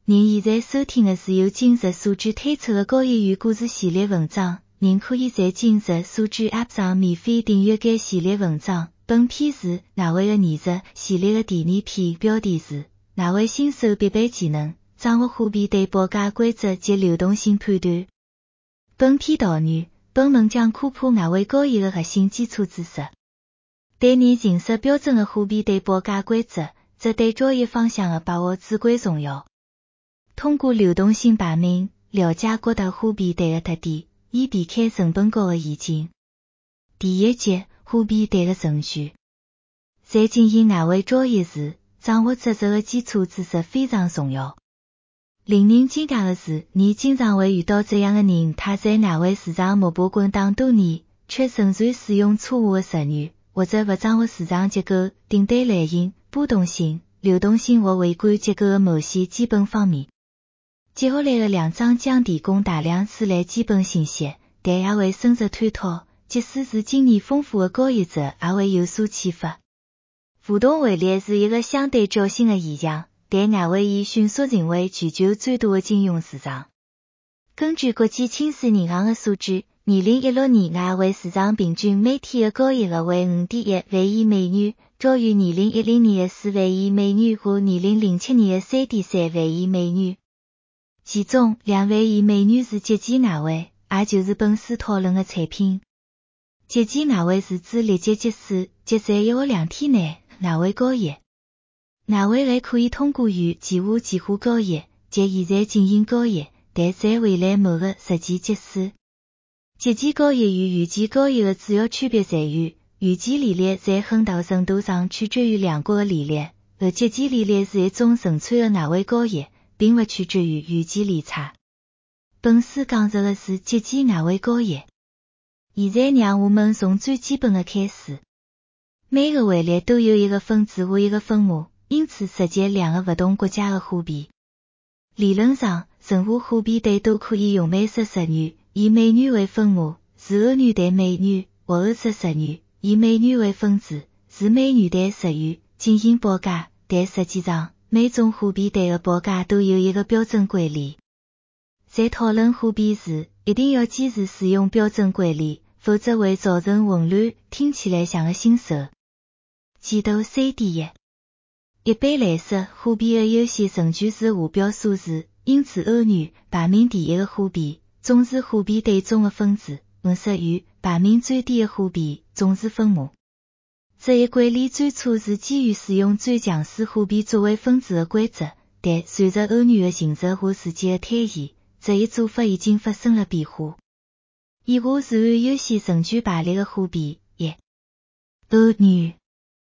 您现在收听的是由今日所知推出的高一语故事系列文章，您可以在今日所知 App 上免费订阅该系列文章。本篇是哪位的艺术系列的第二篇，标题是哪位新手必备技能，掌握货币对报价规则及流动性判断。本篇导语，本文将科普哪位高一的核心基础知识。对你认识标准的货币对报价规则，这对交易方向的把握至关重要。通过流动性排名，了解各大货币对的特点，以避开成本高的陷阱。第一节，货币对的程序。在进行哪位交易时，掌握这个基础知识非常重要。令人惊讶的是，你经常会遇到这样的人，他在哪位市场摸爬滚打多年，却仍然使用错误的术语，或者不掌握市场结构、订单类型、波动性、流动性或微观结构的某些基本方面。接下来的两章将提供大量此类基本信息，但也会深入探讨，即使是经验丰富的交易者也会有所启发。浮动汇率是一个相对较新的现象，但外围已迅速成为全球最大的金融市场。根据国际清算银行的数据，2016年外围市场平均每天的交易额为 5.1 万亿美元，高于2010年的4万亿美元和2007年的 3.3 万亿美元。其中2万亿美元是极简外汇，也就是本书讨论的产品。极简外汇是指立即结束，即在1或2天内外汇交易。外汇还可以通过与计划交易，即现在进行交易，但在未来某个时间结束。极简交易与预期交易的主要区别在于，预期利率在很大程度上取决于两国的利率，而极简利率是一种纯粹的外汇交易，并不取决于预期利差。本书讲述的是极简外汇交易。现在让我们从最基本的开始。每个汇率都有一个分子和一个分母，因此涉及两个不同国家的货币。理论上，任何货币对都可以用美式术语，以美元为分母，是欧元对美元，或欧式术语，以美元为分子，是美元对术语，进行报价，但实际上，每种货币对的报价都有一个标准规律。在讨论货币时，一定要坚持使用标准规律，否则会造成混乱，听起来像个新手。前头3.1。一般来说，货币的优先顺序是下表数字，因此欧元排名第一的货币，总是货币对中的分子，而术语排名最低的货币，总是分母。这一规律最初是基于使用最强势货币作为分子的规则，但随着欧元的形成和时间的推移，这一做法已经发生了变化。以下是按优先顺序排列的货币：1. 欧元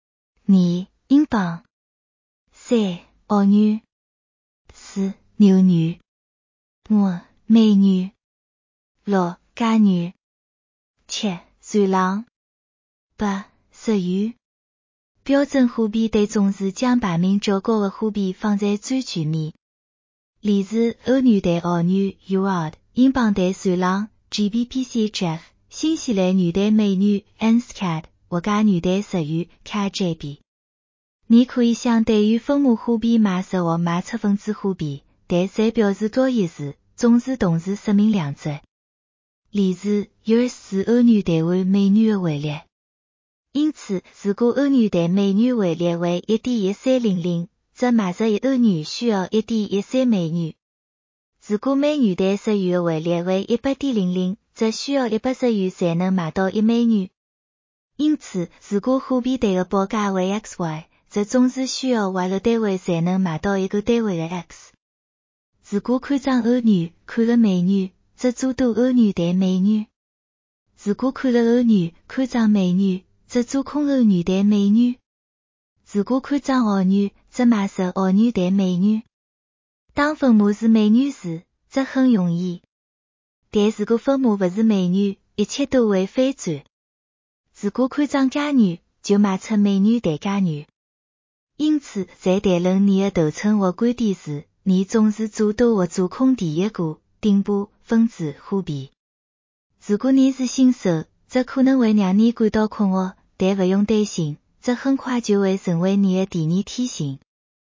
；2. 英镑；3. 澳元；4. 纽元；5. 美元；6. 加元；7. 瑞郎；8. 日元。标准货币对总是将排名较高的货币放在最前面。例如，欧元对澳元 USD， 英镑对瑞郎 GBP/CHF， 新西兰元对美元 NZCAD， 或加元对日元 KJB。你可以向对于分母货币买入或卖出分子货币，但在表示交易时，总是同时说明两者。例如 US 是欧元兑换美元的汇率。因此，如果欧元对美元汇率为 1.1300， 则买入1欧元需要 1.13 美元。如果美元对日元的汇率为 100.00， 则需要100日元才能买到1美元。因此，如果货币对的报价为 XY， 则总是需要 Y 个单位才能买到一个单位的 X。如果看涨欧元，看了美元，则做多欧元对美元；如果看了欧元，看涨美元，则做空欧元对美元；如果看涨澳元，则买入澳元对美元。当分母是美元时，则很容易。但如果分母不是美元，一切都会反转。如果看涨加元，就卖出美元对加元。因此，在谈论你的头寸或观点时，你总是做多或做空第一个顶部分子货币。如果你是新手，这可能会让你感到困惑，但不用担心，这很快就会成为你的第二天性。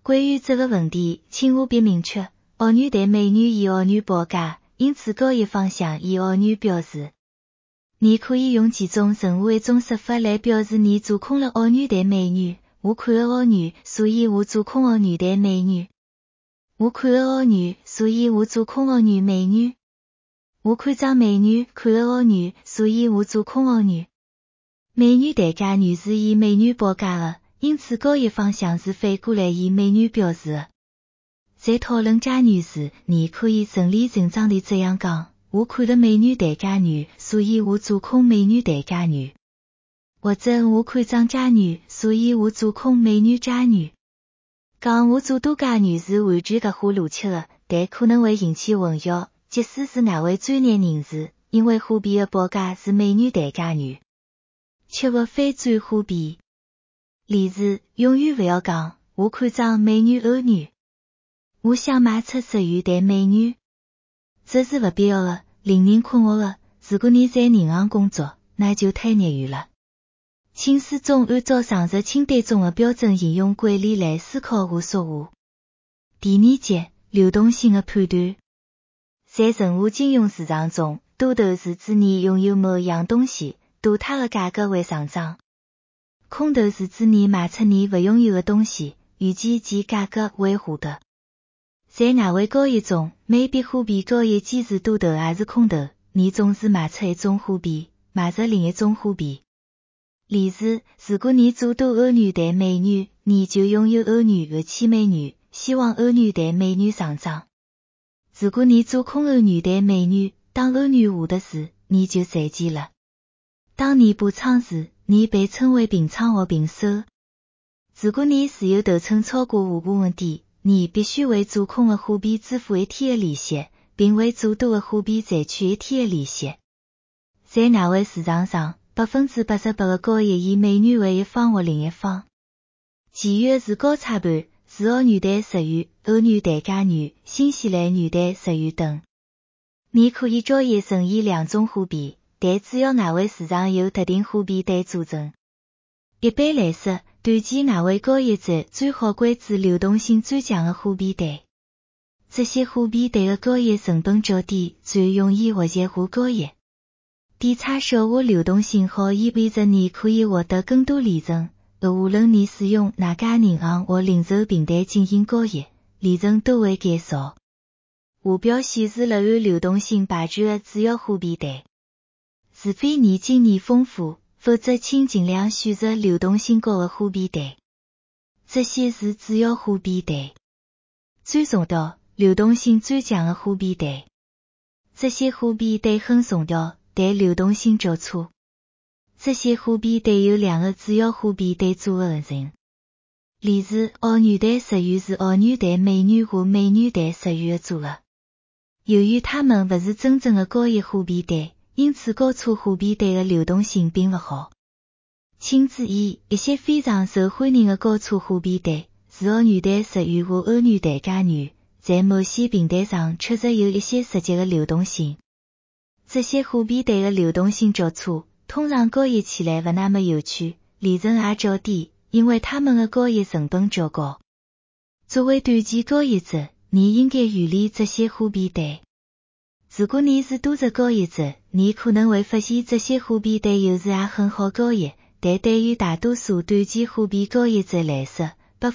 关于这个问题，请务必明确，儿女对美女以儿女报价，因此高一方向以儿女表示。你可以用几种任何一种说法来表示你做空了儿女对美女，我看了儿女，所以我做空儿女对美女。我看了儿女，所以我做空儿女美女。我看张美女，看了儿女，所以我做空儿女。美女对价女是以美女报价的，因此高一方向是反过来以美女表示的。在讨论价女时，你可以顺理成章地这样讲，我看了美女对价女，所以我做空美女对价女。或者我看张价女，所以我做空美女价女。讲我做多价女是完全合乎逻辑的，但可能会引起混淆，即使是哪位专业人士，因为货币的报价是美女对价女，却不反转货币。例如，永远不要讲，我看张美女儿女。我想卖出10元对美女。这是不必要的，令人困惑的。如果你在银行工作，那就太业余了。请始终按照上述清单中的标准应用惯例来思考和说话。第二节，流动性的判断。在任何金融市场中，多头是指你拥有某样东西，多它的价格会上涨。空头是指你卖出你不拥有的东西，预计其价格会下跌。在外汇交易中，每笔货币交易既是多头还是空头，你总是卖出一种货币，买入另一种货币。例如，如果你做多欧元对美元，你就拥有欧元和7美元，希望欧元对美元上涨。如果你做空欧元对美元，当欧元下跌时，你就赚钱了。当你补仓时，你被称为平仓或平手。如果你持有头寸超过下部分点，你必须为做空的货币支付1天的利息，并为做多的货币赚取1天的利息。在外汇市场上，88%的交易以美元为一方或另一方，其余是交叉盘，是澳元对10元、欧元对加元、新西兰元对10元等。你可以交易任意2种货币，但只要外汇市场由特定货币对组成。一般来说，短期外汇交易者最好关注流动性最强的货币对。这些货币对的交易成本较低，最容易活跃化交易。低差小和流动性好意味着你可以获得更多利润，而无论你使用哪家银行或零售平台进行交易，利润都会减少。下表显示了按流动性排序的主要货币对。除非你经验丰富，否则请尽量选择流动性高的货币对。这些是主要货币对。最重要、流动性最强的货币对。这些货币对很重要，但流动性较差。这些货币对由2个主要货币对组合成。例如，澳元对10元是澳元对美元或美元对10元的组合。由于它们不是真正的交易货币对，因此交叉货币对的流动性并不好。请注意，一些非常受欢迎的交叉货币对，是澳元对10元或欧元对加元，在某些平台上确实有一些实际的流动性。这些货币对的流动性较差，通常交易起来不那么有趣，利润也较低，因为它们的交易成本较高。作为短期交易者，你应该远离这些货币对。如果你是多头交易者，你可能会发现这些货币对有时也很好交易，但对于大多数短期货币交易者来说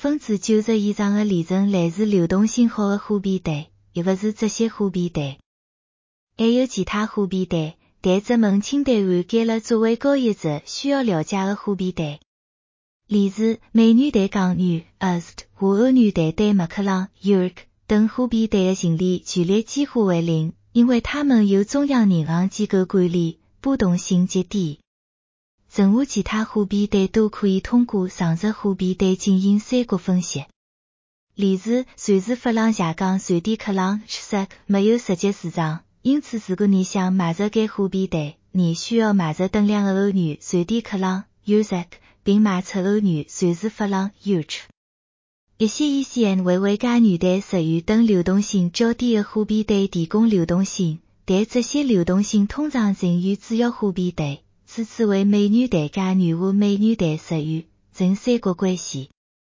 ，90%以上的利润来自流动性好的货币对，而不是这些货币对。还有其他货币对，但这门清单涵盖了作为交易者需要了解的货币对。例如，美元对港元 （AUD） 和欧元对丹麦克朗 （Euro） 等货币对的净利距离几乎为0，因为它们由中央银行机构管理，波动性极低。任何其他货币对都可以通过上述货币对进行3角分析。例如，瑞士法郎下降瑞典克朗 （SEK） 没有实际市场，因此如果你想买入该货币对，你需要买入等量的欧元瑞典克朗 （EUR） 并卖出欧元瑞士法郎 （EUR）。一些 ECN 为加元对10元等流动性较低的货币对提供流动性，但这些流动性通常剩余主要货币对，此次为美元对加元或美元对10元，呈3角关系。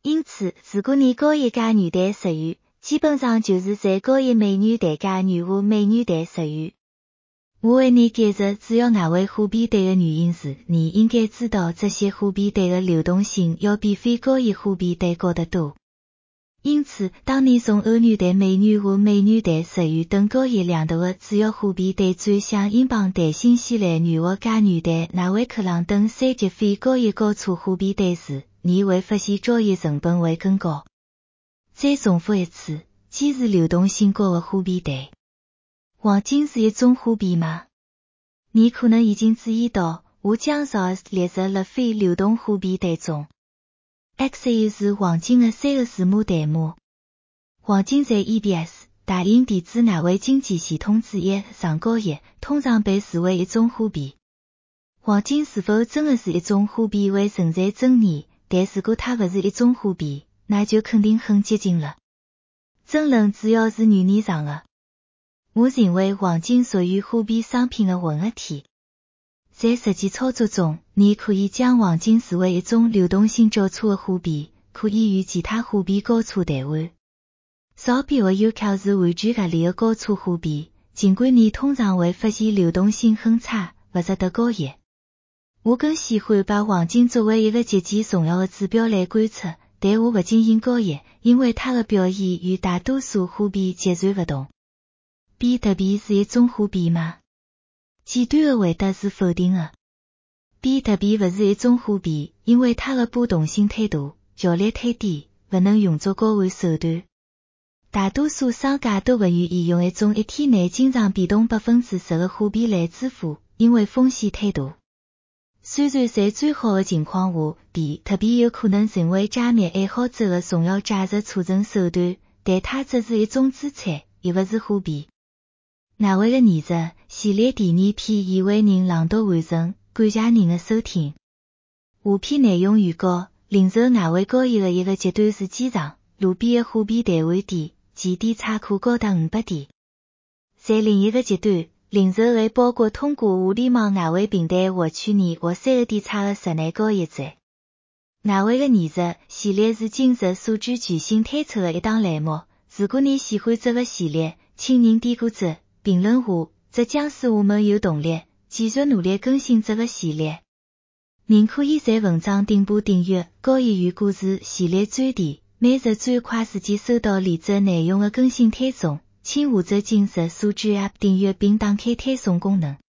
因此，如果你高一加女的食欲，基本上就是在高一美女对加女下美女的食欲。我为你解释，主要外围货币对的原因是，你应该知道这些货币对的流动性要比非高一货币对高得多。因此，当你从欧元对美元和美元对日元等高一两头的主要货币对转向英镑对新西兰元和加元对纳威克朗等3级非高一高出货币对时，你会发现交易成本会更高。再重复一次，既是流动性高的货币对。黄金是一种货币吗？你可能已经注意到，我将 XAUT 列入了非流动货币对中。XAUT 是黄金的3个字母代码。黄金在 EBS 大英电子外汇经济系统之一上高一，通常被视为一种货币。黄金是否真的是一种货币会存在争议，但如果它不是一种货币，那就肯定很接近了。争论主要是语言上的。我认为黄金属于货币商品的混合体。在实际操作中，你可以将黄金视为一种流动性较差的货币，可以与其他货币高出兑换。钞票和邮票是完全合理的高出货币，尽管你通常会发现流动性很差，不值得交易。我更喜欢把黄金作为一个极其重要的指标来观察，但我不进行交易，因为它的表现与大多数货币截然不同。比特币是一种货币吗？简短的回答是否定的。比特币不是一种货币，因为它的波动性太大，效率太低，不能用作交换手段。大多数商家都不愿意用一种一天内经常变动10%的货币来支付，因为风险太大。虽然在最好的情况下，比特币有可能成为加密爱好者的重要价值储存手段，但它只是一种资产，而不是货币。外汇的艺术系列第2篇已为您朗读完成，感谢您的收听。下篇内容预告：零售外汇交易的一个阶段是机场、路边的货币兑换店，起点差可高达500点。在另一个阶段，零售会包括通过互联网外汇平台获取2或3个点差的室内交易税。外汇的艺术系列是今日数据巨星推出的一档栏目，如果你喜欢这个系列，请您点个赞。评论下，这将使我们有动力继续努力更新这个系列。您可以在文章顶部订阅交易员故事系列专题，每日最快时间收到连接内容的更新推送，请下载今日数据 App 订阅并打开推送功能。